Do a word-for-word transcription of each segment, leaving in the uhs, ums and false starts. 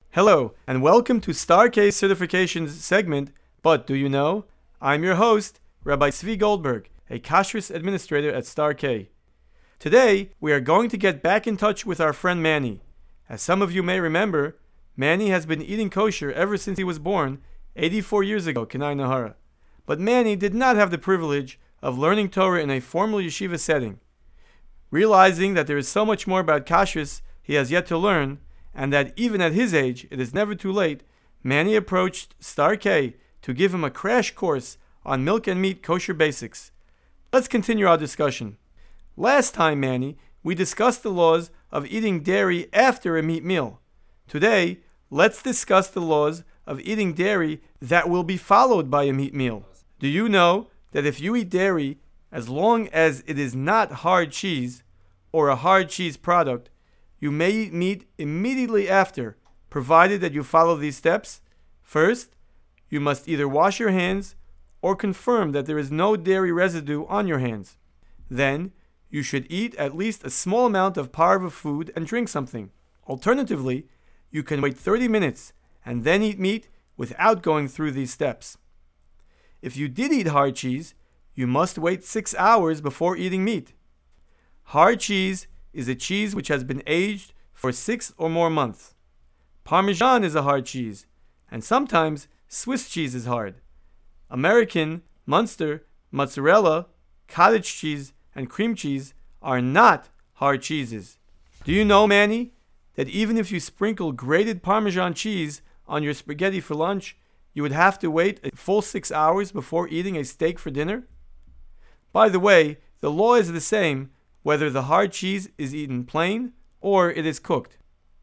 Hello, and welcome to StarK Certifications segment, But Do You Know? I'm your host, Rabbi Tzvi Goldberg, a Kashrus administrator at StarK. Today, we are going to get back in touch with our friend Manny. As some of you may remember, Manny has been eating kosher ever since he was born, eighty-four years ago, Kenai Nahara. But Manny did not have the privilege of learning Torah in a formal yeshiva setting. Realizing that there is so much more about kashrus he has yet to learn, and that even at his age, it is never too late, Manny approached StarK to give him a crash course on milk and meat kosher basics. Let's continue our discussion. Last time, Manny, we discussed the laws of eating dairy after a meat meal. Today, let's discuss the laws of eating dairy that will be followed by a meat meal. Do you know that if you eat dairy, as long as it is not hard cheese or a hard cheese product, you may eat meat immediately after, provided that you follow these steps? First, you must either wash your hands or confirm that there is no dairy residue on your hands. Then, you should eat at least a small amount of parva food and drink something. Alternatively, you can wait thirty minutes and then eat meat without going through these steps. If you did eat hard cheese, you must wait six hours before eating meat. Hard cheese is a cheese which has been aged for six or more months. Parmesan is a hard cheese, and sometimes Swiss cheese is hard. American, Munster, mozzarella, cottage cheese, and cream cheese are not hard cheeses. Do you know, Manny, that even if you sprinkle grated Parmesan cheese on your spaghetti for lunch, you would have to wait a full six hours before eating a steak for dinner? By the way, the law is the same whether the hard cheese is eaten plain or it is cooked.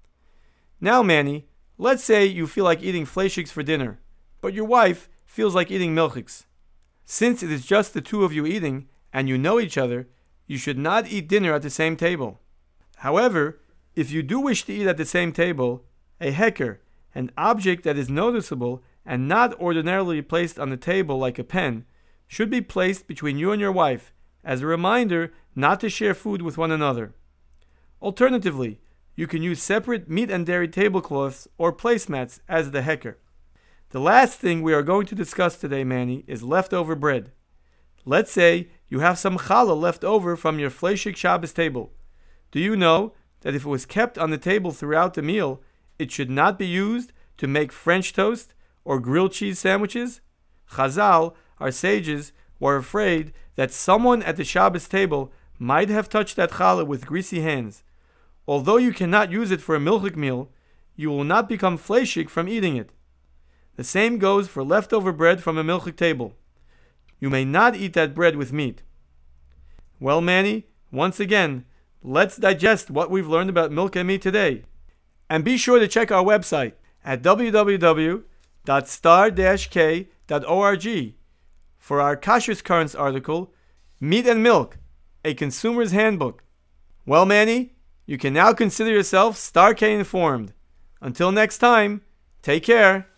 Now, Manny, let's say you feel like eating fleischiks for dinner, but your wife feels like eating milchiks. Since it is just the two of you eating and you know each other, you should not eat dinner at the same table. However, if you do wish to eat at the same table, a heker, an object that is noticeable and not ordinarily placed on the table like a pen, should be placed between you and your wife as a reminder not to share food with one another. Alternatively, you can use separate meat and dairy tablecloths or placemats as the heker. The last thing we are going to discuss today, Manny, is leftover bread. Let's say you have some challah left over from your Fleishik Shabbos table. Do you know that if it was kept on the table throughout the meal, it should not be used to make French toast or grilled cheese sandwiches? Chazal, our sages, were afraid that someone at the Shabbos table might have touched that challah with greasy hands. Although you cannot use it for a milchik meal, you will not become fleishik from eating it. The same goes for leftover bread from a milchik table. You may not eat that bread with meat. Well, Manny, once again, let's digest what we've learned about milk and meat today. And be sure to check our website at w w w dot star dash k dot org for our Kashrus Currents article, Meat and Milk, a Consumer's Handbook. Well, Manny, you can now consider yourself StarK informed. Until next time, take care.